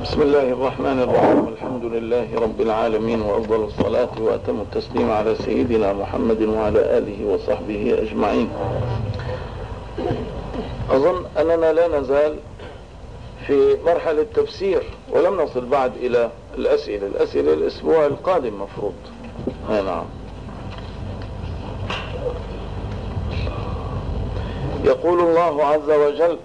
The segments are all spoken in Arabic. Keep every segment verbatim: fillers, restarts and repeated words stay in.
بسم الله الرحمن الرحيم. الحمد لله رب العالمين، وأفضل الصلاة وأتم التسليم على سيدنا محمد وعلى آله وصحبه أجمعين. أظن أننا لا نزال في مرحلة تفسير، ولم نصل بعد إلى الأسئلة الأسئلة الأسبوع القادم مفروض. نعم. يقول الله عز وجل: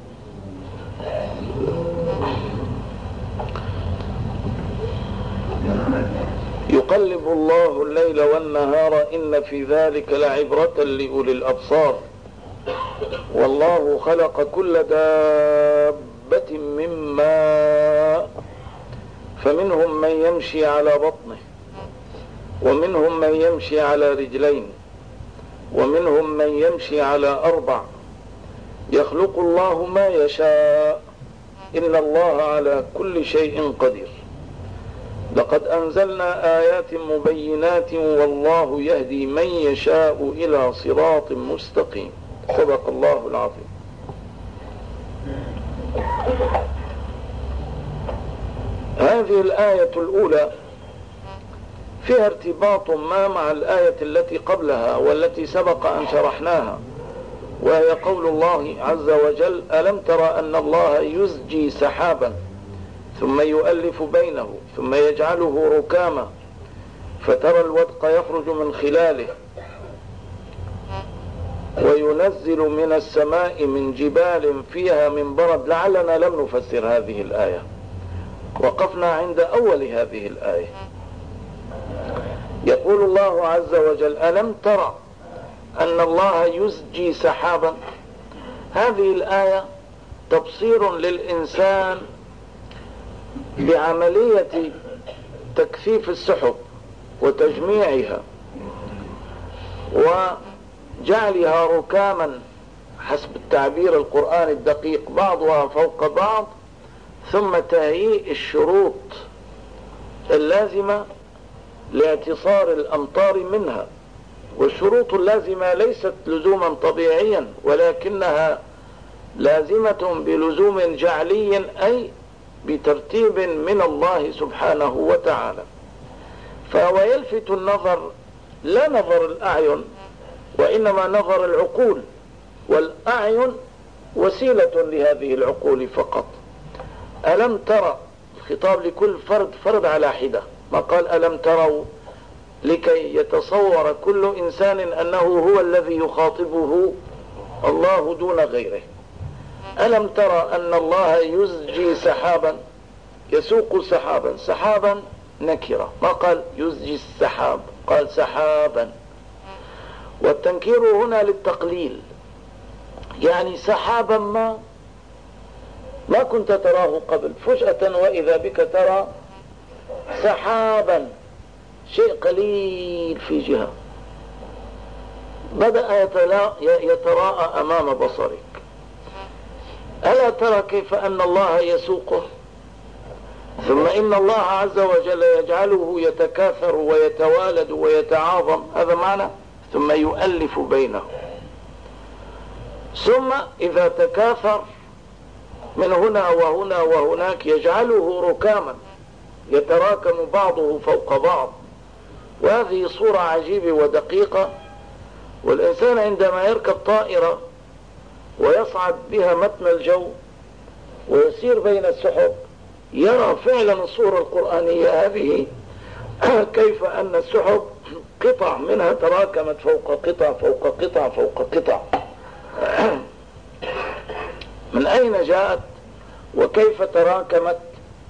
يقلب الله الليل والنهار إن في ذلك لعبرة لأولي الأبصار والله خلق كل دابة من ماء فمنهم من يمشي على بطنه ومنهم من يمشي على رجلين ومنهم من يمشي على أربع يخلق الله ما يشاء إن الله على كل شيء قدير. لقد أنزلنا آيات مبينات والله يهدي من يشاء إلى صراط مستقيم. صدق الله العظيم. هذه الآية الأولى فيها ارتباط ما مع الآية التي قبلها والتي سبق أن شرحناها، وهي قول الله عز وجل: ألم تر أن الله يزجي سحابا ثم يؤلف بينه ثم يجعله ركاما فترى الودق يخرج من خلاله وينزل من السماء من جبال فيها من برد. لعلنا لم نفسر هذه الآية، وقفنا عند أول هذه الآية. يقول الله عز وجل: ألم ترى أن الله يزجي سحابا. هذه الآية تبصير للإنسان بعملية تكثيف السحب وتجميعها وجعلها ركاما حسب التعبير القرآني الدقيق بعضها فوق بعض، ثم تهيئ الشروط اللازمة لاعتصار الأمطار منها. والشروط اللازمة ليست لزوما طبيعيا، ولكنها لازمة بلزوم جعلي، أي بترتيب من الله سبحانه وتعالى. فهو يلفت النظر، لا نظر الأعين وإنما نظر العقول، والأعين وسيلة لهذه العقول فقط. ألم ترى الخطاب لكل فرد فرد على حدة، ما قال ألم تروا لكي يتصور كل إنسان أنه هو الذي يخاطبه الله دون غيره. ألم ترى أن الله يزجي سحابا، يسوق سحابا. سحابا نكرة، ما قال يزجي السحاب، قال سحابا، والتنكير هنا للتقليل، يعني سحابا ما ما كنت تراه قبل، فجأة وإذا بك ترى سحابا، شيء قليل في جهة بدأ يتراءى أمام بصرك. ألا ترى كيف أن الله يسوقه، ثم إن الله عز وجل يجعله يتكاثر ويتوالد ويتعاظم، هذا معنى ثم يؤلف بينه. ثم إذا تكاثر من هنا وهنا وهناك يجعله ركاما يتراكم بعضه فوق بعض. وهذه صورة عجيبة ودقيقة، والإنسان عندما يركب طائرة ويصعد بها متن الجو ويسير بين السحب يرى فعلا الصورة القرآنية هذه، كيف أن السحب قطع منها تراكمت فوق قطع فوق قطع فوق قطع. من أين جاءت وكيف تراكمت؟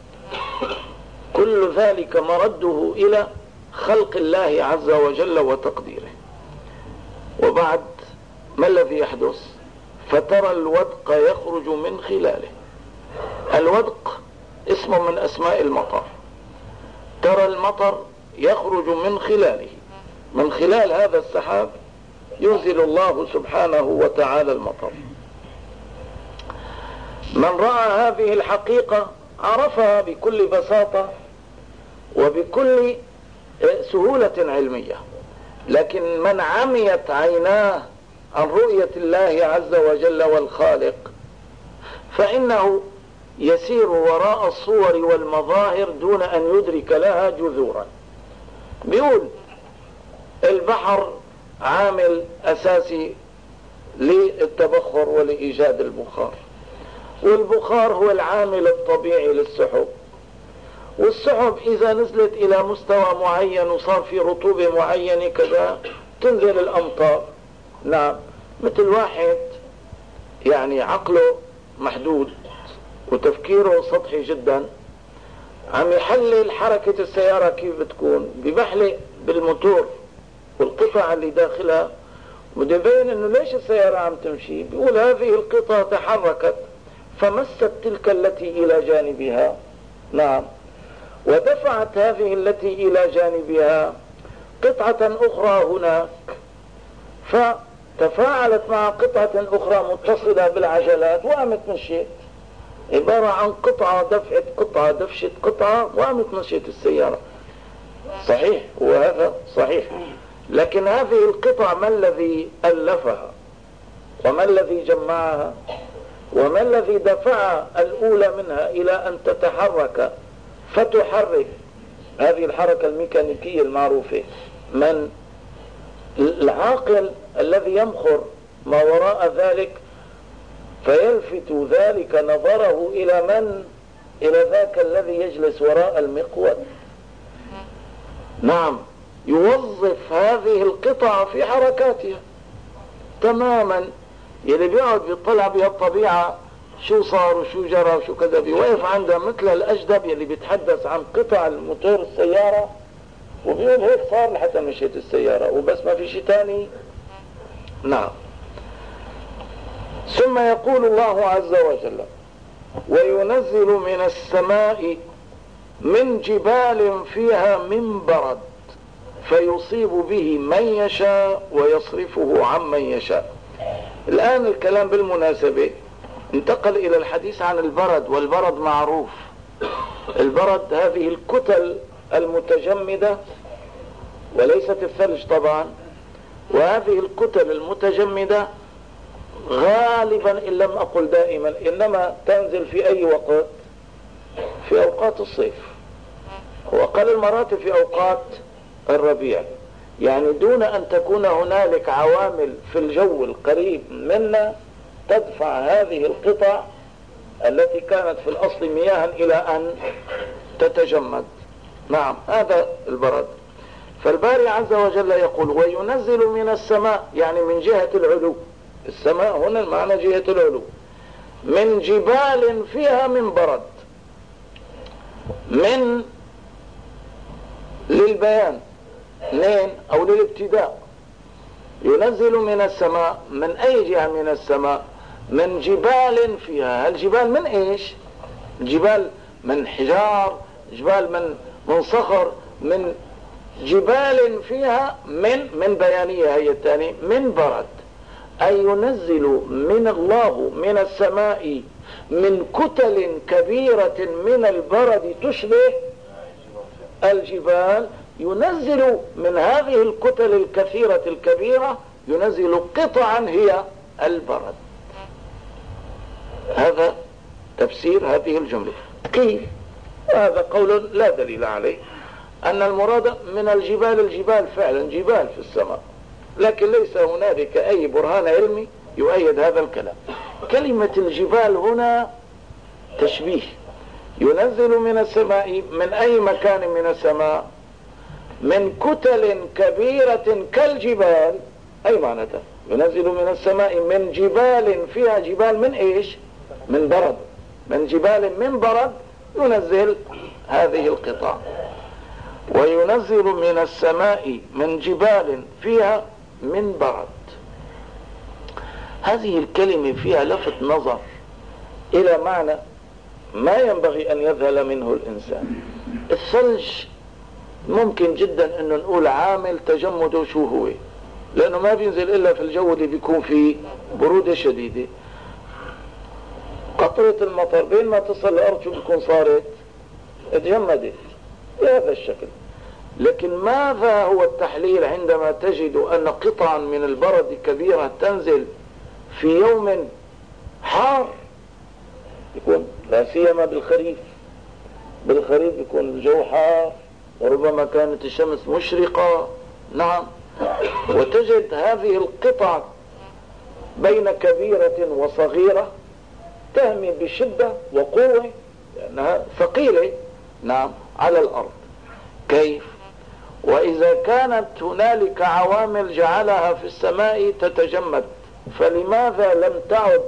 كل ذلك مرده إلى خلق الله عز وجل وتقديره. وبعد ما الذي يحدث؟ فترى الودق يخرج من خلاله. الودق اسم من أسماء المطر. ترى المطر يخرج من خلاله، من خلال هذا السحاب ينزل الله سبحانه وتعالى المطر. من رأى هذه الحقيقة عرفها بكل بساطة وبكل سهولة علمية، لكن من عميت عيناه عن رؤية الله عز وجل والخالق فإنه يسير وراء الصور والمظاهر دون أن يدرك لها جذورا. بيقول البحر عامل أساسي للتبخر ولإيجاد البخار، والبخار هو العامل الطبيعي للسحب، والسحب إذا نزلت إلى مستوى معين وصار في رطوبة معينة كذا تنزل الأمطار. نعم، مثل واحد يعني عقله محدود وتفكيره سطحي جدا عم يحلل حركة السيارة كيف بتكون، ببحلق بالموتور والقطع اللي داخلها بده يبين انه ليش السيارة عم تمشي. بيقول هذه القطع تحركت فمست تلك التي الى جانبها، نعم، ودفعت هذه التي الى جانبها قطعة اخرى هناك، فتفاعلت مع قطعة اخرى متصلة بالعجلات وقامت مشيت. عبارة عن قطعة دفعت قطعة دفشت قطعة وقامت مشيت السيارة. صحيح، وهذا صحيح، لكن هذه القطع ما الذي ألفها وما الذي جمعها وما الذي دفع الأولى منها إلى أن تتحرك فتحرك هذه الحركة الميكانيكية المعروفة؟ من العاقل الذي يمخر ما وراء ذلك فيلفت ذلك نظره إلى من؟ إلى ذاك الذي يجلس وراء المقود. نعم، يوظف هذه القطع في حركاتها تماما. يلي بيقعد بيطلع بها الطبيعة شو صار وشو جرى وشو كذا بيوقف عندها مثل الأجدب يلي بيتحدث عن قطع الموتور السيارة وبيقول هيك صار لحتى مشيت السيارة وبس، ما في شيء تاني. نعم. ثم يقول الله عز وجل وينزل من السماء من جبال فيها من برد فيصيب به من يشاء ويصرفه عمن يشاء. الآن الكلام بالمناسبة انتقل إلى الحديث عن البرد، والبرد معروف. البرد هذه الكتل المتجمدة وليست الثلج طبعا، وهذه الكتل المتجمدة غالبا إن لم أقل دائما إنما تنزل في أي وقت؟ في أوقات الصيف، وأقل المراتب في أوقات الربيع، يعني دون أن تكون هنالك عوامل في الجو القريب منا تدفع هذه القطع التي كانت في الأصل مياها إلى أن تتجمد. نعم، هذا البرد. فالباري عز وجل يقول وينزل من السماء، يعني من جهة العلو. السماء هنا المعنى جهة العلو. من جبال فيها من برد، من للبيان اثنين او للابتداء. ينزل من السماء، من اي جهة من السماء؟ من جبال فيها. الجبال من ايش؟ جبال من حجار، جبال من من صخر، من جبال فيها من من بيانية هي الثانية من برد. أي ينزل من الله من السماء من كتل كبيرة من البرد تشبه الجبال، ينزل من هذه الكتل الكثيرة الكبيرة ينزل قطعا هي البرد. هذا تفسير هذه الجملة. كيف؟ هذا قول لا دليل عليه، أن المراد من الجبال الجبال فعلا جبال في السماء، لكن ليس هنالك أي برهان علمي يؤيد هذا الكلام. كلمة الجبال هنا تشبيه. ينزل من السماء، من أي مكان من السماء؟ من كتل كبيرة كالجبال. أي معناتها ينزل من السماء من جبال فيها جبال من إيش؟ من برد. من جبال من برد ينزل هذه القطع. وينزل من السماء من جبال فيها من برد. هذه الكلمة فيها لفت نظر إلى معنى ما ينبغي أن يذهل منه الإنسان. الثلج ممكن جدا أنه نقول عامل تجمده شو هو، لأنه ما بينزل إلا في الجو اللي بيكون فيه برودة شديدة. قطرة المطر بين ما تصل الأرض شو بتكون صارت؟ اتجمدت بهذا الشكل. لكن ماذا هو التحليل عندما تجد أن قطعا من البرد كبيرة تنزل في يوم حار؟ يكون لا سيما بالخريف. بالخريف يكون الجو حار وربما كانت الشمس مشرقة. نعم. وتجد هذه القطع بين كبيرة وصغيرة تهمي بشدة وقوة لأنها ثقيلة. نعم. على الأرض. كيف؟ وإذا كانت هنالك عوامل جعلها في السماء تتجمد، فلماذا لم تعد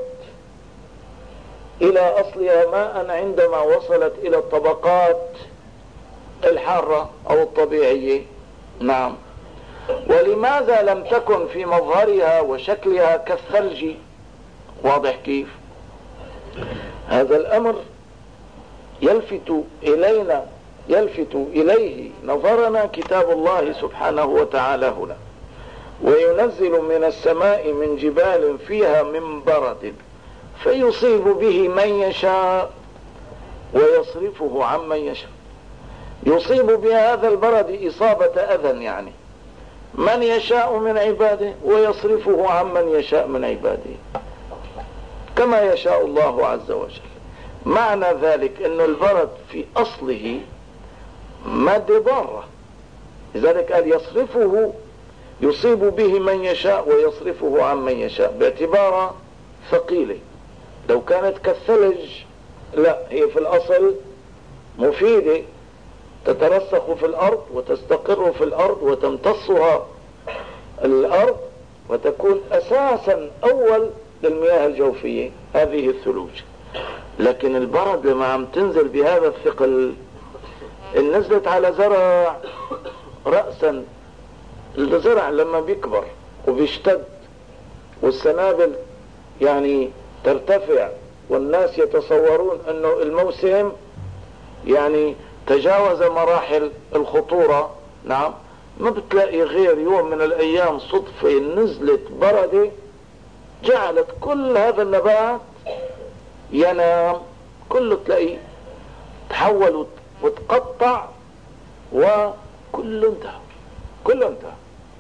إلى أصلها ماء عندما وصلت إلى الطبقات الحارة أو الطبيعية؟ نعم. ولماذا لم تكن في مظهرها وشكلها كالثلج؟ واضح كيف؟ هذا الأمر يلفت إلينا يلفت إليه نظرنا كتاب الله سبحانه وتعالى هنا: وينزل من السماء من جبال فيها من برد فيصيب به من يشاء ويصرفه عن من يشاء. يصيب بهذا البرد إصابة أذى يعني من يشاء من عباده ويصرفه عن من يشاء من عباده كما يشاء الله عز وجل. معنى ذلك أن البرد في أصله مادة ضارة، لذلك قال يصرفه يصيب به من يشاء ويصرفه عن من يشاء باعتبارها ثقيلة. لو كانت كالثلج لا، هي في الأصل مفيدة، تترسخ في الأرض وتستقر في الأرض وتمتصها الأرض وتكون أساسا أول للمياه الجوفية هذه الثلوج. لكن البرد لما عم تنزل بهذا الثقل، إن نزلت على زرع رأسا، الزرع لما بيكبر وبيشتد والسنابل يعني ترتفع والناس يتصورون أنه الموسم يعني تجاوز مراحل الخطورة، نعم، ما بتلاقي غير يوم من الأيام صدفة نزلت بردة جعلت كل هذا النبات ينام، كله تلاقي تحول وتقطع وكله انتهى، كله انتهى.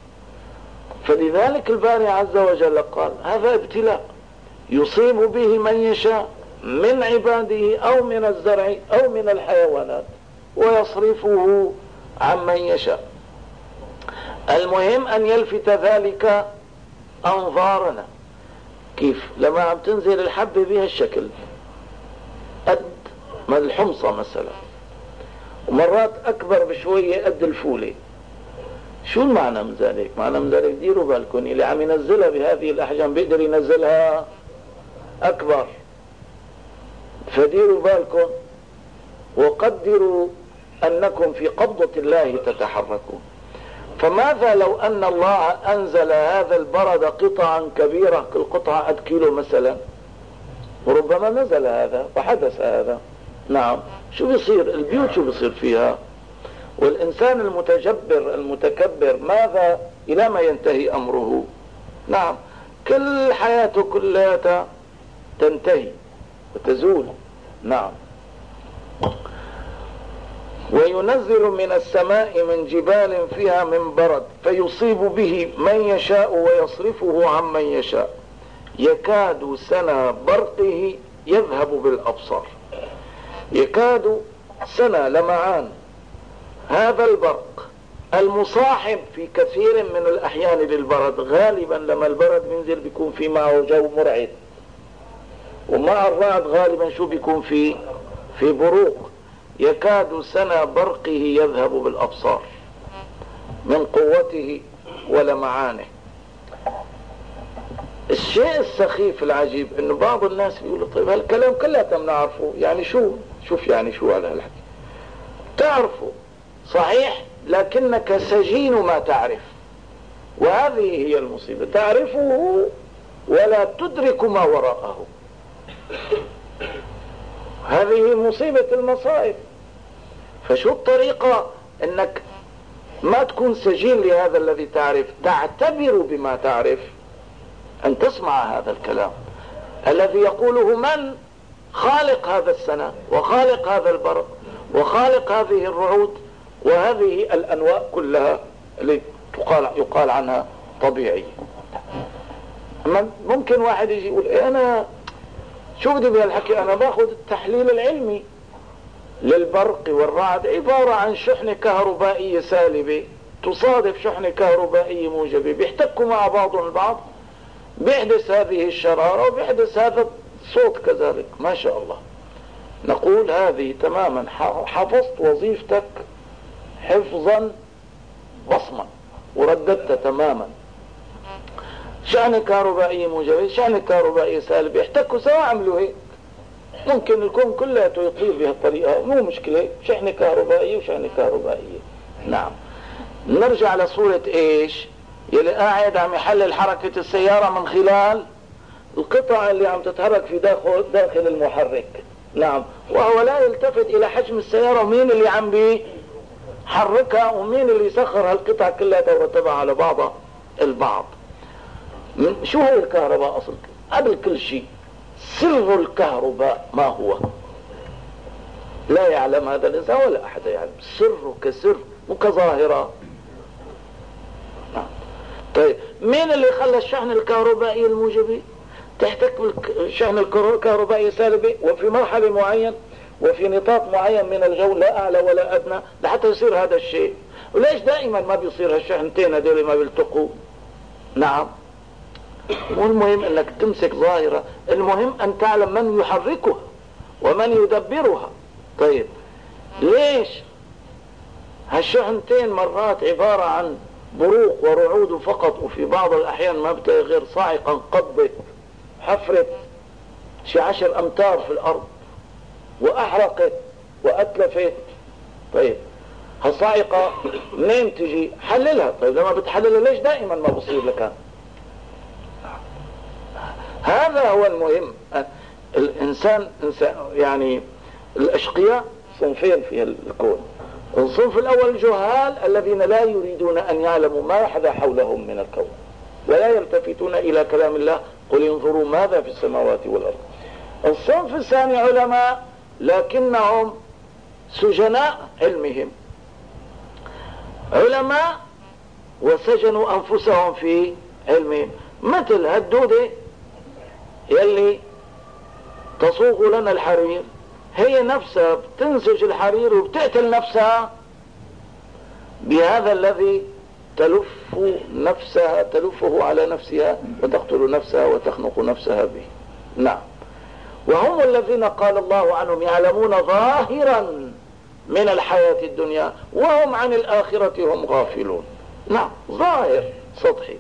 فلذلك الباري عز وجل قال هذا ابتلاء يصيب به من يشاء من عباده أو من الزرع أو من الحيوانات ويصرفه عن من يشاء. المهم أن يلفت ذلك أنظارنا. كيف؟ لما عم تنزل الحبة بها الشكل قد ما الحمصة مثلا، ومرات أكبر بشوية قد الفولة. شو المعنى من ذلك؟ معنى من ذلك ديروا بالكم، اللي عم ينزلها بهذه الأحجام بيقدر ينزلها أكبر، فديروا بالكم وقدروا أنكم في قبضة الله تتحركون. فماذا لو أن الله أنزل هذا البرد قطعا كبيرة كالقطعة قد كيلو مثلا، وربما نزل هذا وحدث هذا، نعم، شو بيصير البيوت؟ شو بيصير فيها؟ والإنسان المتجبر المتكبر ماذا إلى ما ينتهي أمره؟ نعم، كل حياته كلها تنتهي وتزول. نعم. وينزل من السماء من جبال فيها من برد فيصيب به من يشاء ويصرفه عن من يشاء يكاد سنا برقه يذهب بالأبصار. يكاد سنا لمعان هذا البرق المصاحب في كثير من الأحيان للبرد. غالبا لما البرد بينزل بيكون في معه جو مرعد، ومع الرعد غالبا شو بيكون في في بروق. يكاد سنا برقه يذهب بالأبصار من قوته ولمعانه. الشيء السخيف العجيب انه بعض الناس بيقولوا طيب هالكلام كله بنعرفه، يعني شو شوف يعني شو على هالحكي تعرفه صحيح، لكنك سجين ما تعرف، وهذه هي المصيبة، تعرفه ولا تدرك ما وراءه. هذه مصيبة المصائب. فشو الطريقة انك ما تكون سجين لهذا الذي تعرف، تعتبر بما تعرف، ان تسمع هذا الكلام الذي يقوله من؟ خالق هذا السنة وخالق هذا البرق وخالق هذه الرعود وهذه الانواء كلها اللي تقال يقال عنها طبيعية. ممكن واحد يجي يقول إيه انا شو بدي بهالحكي؟ انا باخذ التحليل العلمي للبرق والرعد، عبارة عن شحنة كهربائية سالبة تصادف شحنة كهربائية موجبة، بيحتكوا مع بعضهم البعض، بيحدث هذه الشرارة وبيحدث هذا الصوت كذلك. ما شاء الله. نقول هذه تماما حفظت وظيفتك حفظا بصما ورددت تماما. شحنة كهربائية موجبة، شحنة كهربائية سالبة، يحتكوا سوا، عملوا هيك. ممكن الكون كله يطير بهالطريقة، مو مشكلة، شحنة كهربائية وشحنة كهربائية. نعم. نرجع لصورة ايش؟ يلي قاعد عم يحلل حركة السيارة من خلال القطع اللي عم تتحرك في داخل داخل المحرك. نعم. وهو لا يلتفت الى حجم السيارة ومين اللي عم بيحركها ومين اللي يسخر هالقطع كلها ترتبها على بعضها البعض. من شو هي الكهرباء اصلا؟ قبل كل شيء سر الكهرباء ما هو؟ لا يعلم هذا الانسان ولا احد يعلم. سر كسر مو كظاهرة. نعم. طيب مين اللي خلى الشحنة الكهربائية الموجبة تحتك بالشحنة الكهربائية السالبة وفي مرحلة معين وفي نطاق معين من الجو، لا اعلى ولا ادنى، لحتى يصير هذا الشيء؟ وليش دائما ما بيصير هالشحنتين هذول ما بيلتقوا؟ نعم. مو المهم انك تمسك ظاهرة، المهم ان تعلم من يحركها ومن يدبرها. طيب ليش هالشحنتين مرات عبارة عن بروق ورعود فقط، وفي بعض الاحيان ما بتلاقي غير صاعقة انقضت حفرت شي عشر امتار في الارض واحرقت واتلفت؟ طيب هالصاعقة منين تجي؟ حللها. طيب لما بتحللها ليش دائما ما بصير لك؟ هذا هو المهم. الانسان يعني الاشقياء صنفين في الكون. الصنف الاول الجهال الذين لا يريدون ان يعلموا ما يحدث حولهم من الكون ولا يلتفتون الى كلام الله، قل انظروا ماذا في السماوات والارض. الصنف الثاني علماء لكنهم سجناء علمهم، علماء وسجنوا انفسهم في علمهم، مثل هالدودة يلي تصوغ لنا الحرير، هي نفسها بتنسج الحرير وبتقتل نفسها بهذا الذي تلف نفسها تلفه على نفسها وتقتل نفسها وتخنق نفسها به. نعم. وهم الذين قال الله عنهم يعلمون ظاهرا من الحياة الدنيا وهم عن الآخرة هم غافلون. نعم، ظاهر سطحي.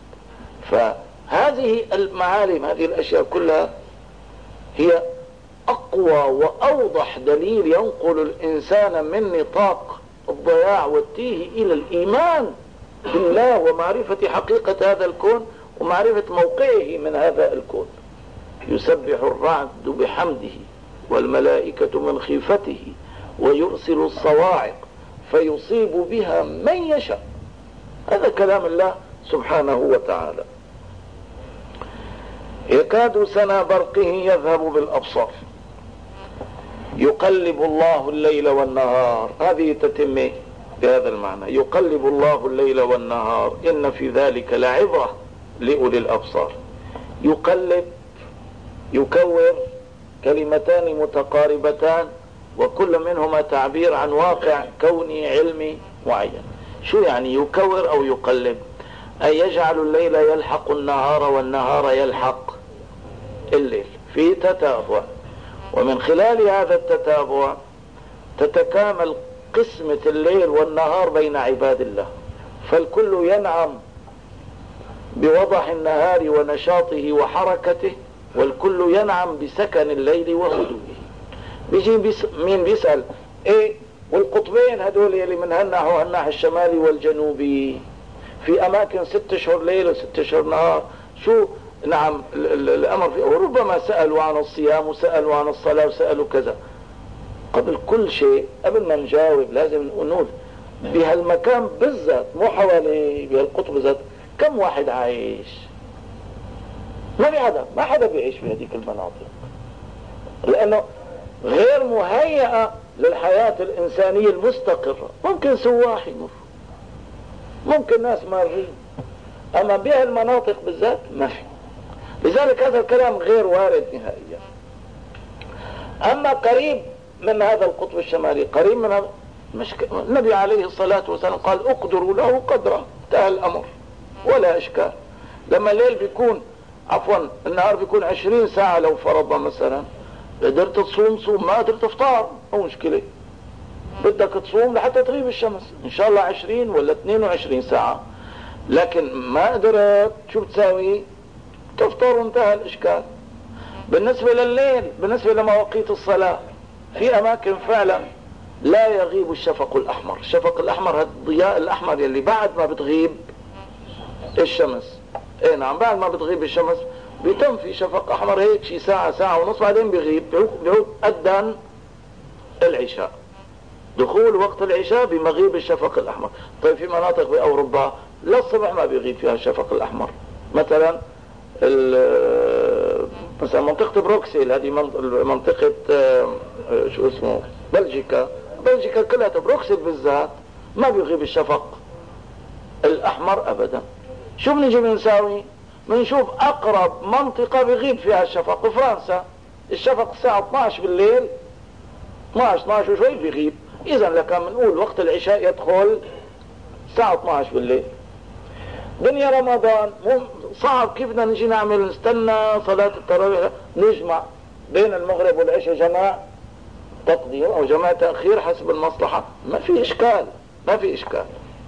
فهذه المعالم، هذه الأشياء كلها هي أقوى وأوضح دليل ينقل الإنسان من نطاق الضياع والتيه إلى الإيمان بالله ومعرفة حقيقة هذا الكون ومعرفة موقعه من هذا الكون. يسبح الرعد بحمده والملائكة من خيفته ويرسل الصواعق فيصيب بها من يشاء. هذا كلام الله سبحانه وتعالى. يكاد سنا برقه يذهب بالأبصار يقلب الله الليل والنهار. هذه تتم بهذا المعنى، يقلب الله الليل والنهار إن في ذلك لعبرة لأولي الأبصار. يقلب، يكور، كلمتان متقاربتان وكل منهما تعبير عن واقع كوني علمي معين. شو يعني يكور أو يقلب؟ أي يجعل الليل يلحق النهار والنهار يلحق الليل في تتابع، ومن خلال هذا التتابع تتكامل قسمة الليل والنهار بين عباد الله، فالكل ينعم بوضح النهار ونشاطه وحركته، والكل ينعم بسكن الليل وهدوءه. بيجي بيس مين بيسأل ايه والقطبين هدول اللي من هالناحية وهالناحية الشمالي والجنوبي في اماكن ست اشهر ليل وست اشهر نهار، شو نعم الامر فيه؟ وربما سألوا عن الصيام وسألوا عن الصلاة وسألوا كذا. قبل كل شيء، قبل ما نجاوب لازم نقول بهالمكان بالذات، مو حوالي بهالقطب بالذات، كم واحد عايش؟ ما في حدا، ما حدا بيعيش في هذيك المناطق، لانه غير مهيئة للحياة الانسانية المستقرة. ممكن سواح يمر، ممكن ناس مارين، اما بهالمناطق بالذات ما في. لذلك هذا الكلام غير وارد نهائيا. أما قريب من هذا القطب الشمالي، قريب من هذا مش ك... النبي عليه الصلاة والسلام قال اقدروا له قدره، انتهى الأمر ولا إشكال. لما الليل بيكون عفوا النهار بيكون عشرين ساعة، لو فرضنا مثلا قدرت تصوم صوم، ما قدرت تفطر مو مشكلة، بدك تصوم لحتى تغيب الشمس ان شاء الله عشرين ولا اثنين وعشرين ساعة، لكن ما قدرت شو بتساوي؟ تفطر وانتهى الاشكال. بالنسبة لليل، بالنسبة لمواقيت الصلاة، في اماكن فعلا لا يغيب الشفق الاحمر. الشفق الاحمر هذا الضياء الاحمر يلي بعد ما بتغيب الشمس، اي نعم بعد ما بتغيب الشمس بيتم في شفق احمر هيك شي ساعة ساعة ونص، بعدين بيغيب، بيعود اذان العشاء، دخول وقت العشاء بمغيب الشفق الاحمر. طيب في مناطق باوروبا للصبح ما بيغيب فيها الشفق الاحمر، مثلا مثلا منطقة بروكسل، هذه منطقة شو اسمه بلجيكا، بلجيكا كلها بروكسل بالذات ما بيغيب الشفق الاحمر ابدا. شو بنجي بنساوي؟ بنشوف اقرب منطقة بيغيب فيها الشفق فرنسا، الشفق الساعة اثنعش بالليل، اثنعش اثنعش وشوي بيغيب. اذا لكن بنقول وقت العشاء يدخل الساعة اثنعش بالليل. دنيا رمضان صعب، كيف بدنا نجي نعمل؟ نستنى صلاة التراويح نجمع بين المغرب والعشاء جماع تقديم او جماع تأخير حسب المصلحة، ما في اشكال، ما في اشكال.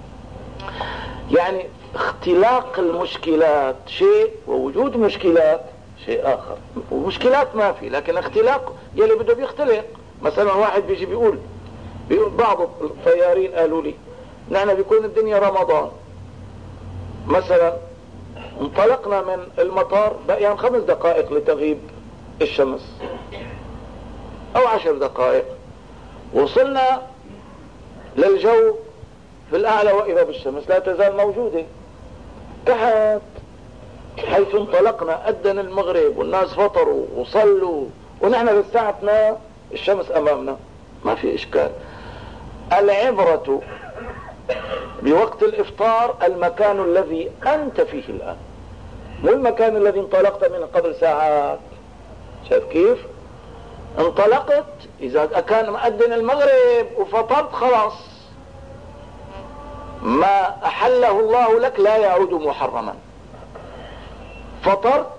يعني اختلاق المشكلات شيء ووجود مشكلات شيء اخر. ومشكلات ما في، لكن اختلاق يلي بده بيختلق. مثلا واحد بيجي بيقول, بيقول بعض الطيارين قالوا لي نحن بيكون الدنيا رمضان مثلا، انطلقنا من المطار بقيان خمس دقائق لتغيب الشمس او عشر دقائق، وصلنا للجو في الاعلى واذا بالشمس لا تزال موجودة تحت. حيث انطلقنا اذن المغرب والناس فطروا وصلوا ونحن لساعتنا الشمس امامنا، ما في اشكال. العبرة بوقت الافطار المكان الذي انت فيه الان، مو المكان الذي انطلقت منه قبل ساعات. شايف كيف؟ انطلقت اذا كان مؤذن المغرب وفطرت خلاص ما احله الله لك لا يعود محرما. فطرت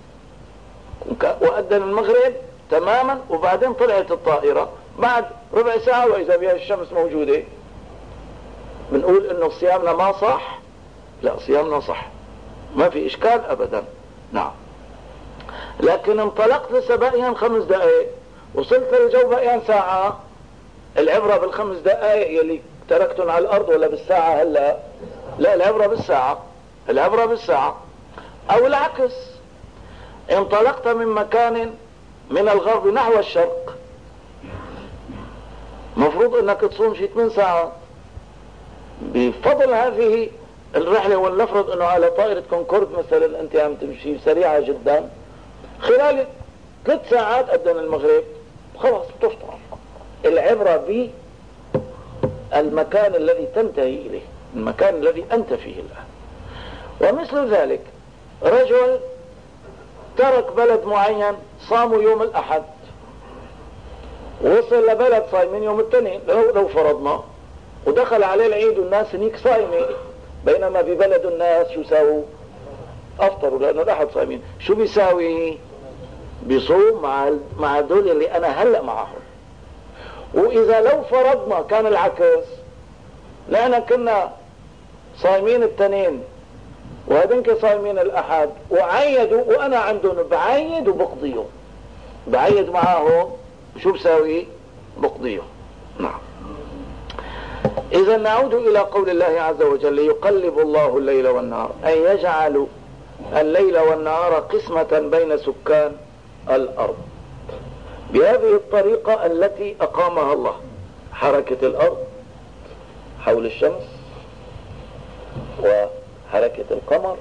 وأذن المغرب تماما وبعدين طلعت الطائرة بعد ربع ساعة وإذا بها الشمس موجودة، بنقول إنه صيامنا ما صح؟ لا، صيامنا صح، ما في إشكال أبدا. نعم، لكن انطلقت لسه بقيان خمس دقائق وصلت للجو بقيان ساعة، العبرة بالخمس دقائق يلي تركتن على الأرض ولا بالساعة هلا؟ لا، العبرة بالساعة، العبرة بالساعة. أو العكس، انطلقت من مكان من الغرب نحو الشرق، مفروض انك تصوم شي ثمان ساعات. بفضل هذه الرحلة، ولنفرض انه على طائرة كونكورد مثلا انت عم تمشي سريعة جدا، خلال ثلاث ساعات اذن المغرب خلاص بتفطر. العبرة بالمكان الذي تنتهي اليه، المكان الذي انت فيه الان. ومثل ذلك رجل ترك بلد معين صاموا يوم الاحد، وصل لبلد صايمين يوم الاثنين لو, لو فرضنا، ودخل عليه العيد والناس هنيك صايمة، بينما ببلد الناس شو ساووا؟ افطروا لانه الاحد صايمين. شو بيساوي؟ بيصوم مع مع دول اللي انا هلا معهم. واذا لو فرضنا كان العكس، لأننا كنا صايمين الاثنين وهذنك صايمين الاحد وعيدوا وانا عندهم بعيد وبقضيهم، بعيد معاهم، شو بساوي؟ بقضيهم. نعم. اذا نعود الى قول الله عز وجل: يقلب الله الليل والنهار، اي يجعل الليل والنهار قسمة بين سكان الارض بهذه الطريقة التي اقامها الله. حركة الارض حول الشمس وحركة القمر،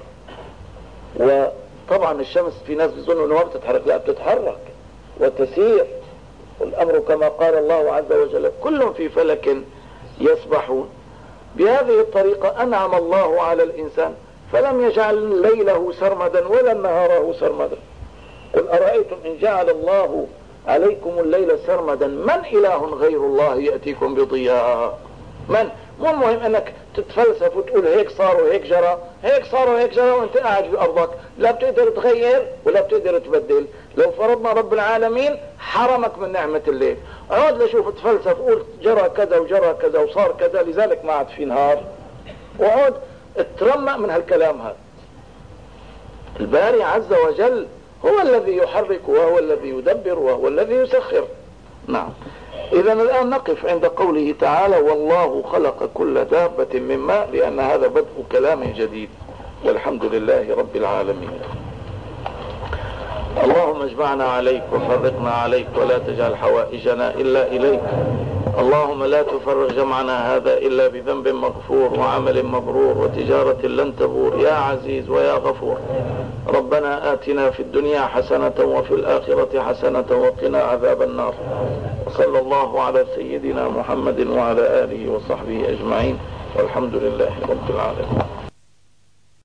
وطبعا الشمس في ناس بيظنوا انه ما بتتحرك، لا بتتحرك وتسير، والامر كما قال الله عز وجل: كل في فلك يسبحون. بهذه الطريقة انعم الله على الانسان فلم يجعل ليله سرمدا ولا نهاره سرمدا. قل ارايتم ان جعل الله عليكم الليل سرمدا من إله غير الله يأتيكم بضياء؟ من؟ مو المهم انك تتفلسف وتقول هيك صار وهيك جرى، هيك صار وهيك جرى وانت قاعد في ارضك، لا بتقدر تغير ولا بتقدر تبدل. لو فرضنا رب العالمين حرمك من نعمة الليل، اقعد لشوف تفلسف قول جرى كذا وجرى كذا وصار كذا لذلك ما عاد في نهار، واقعد ترمى من هالكلام هذا. الباري عز وجل هو الذي يحرك وهو الذي يدبر وهو الذي يسخر. نعم. إذا الآن نقف عند قوله تعالى والله خلق كل دابة من ماء، لأن هذا بدء كلام جديد، والحمد لله رب العالمين. اللهم اجمعنا عليك وفرقنا عليك ولا تجعل حوائجنا إلا إليك. اللهم لا تفرق جمعنا هذا إلا بذنب مغفور وعمل مبرور وتجارة لن تبور يا عزيز ويا غفور. ربنا آتنا في الدنيا حسنة وفي الآخرة حسنة وقنا عذاب النار. صلى الله على سيدنا محمد وعلى آله وصحبه أجمعين، والحمد لله رب العالمين.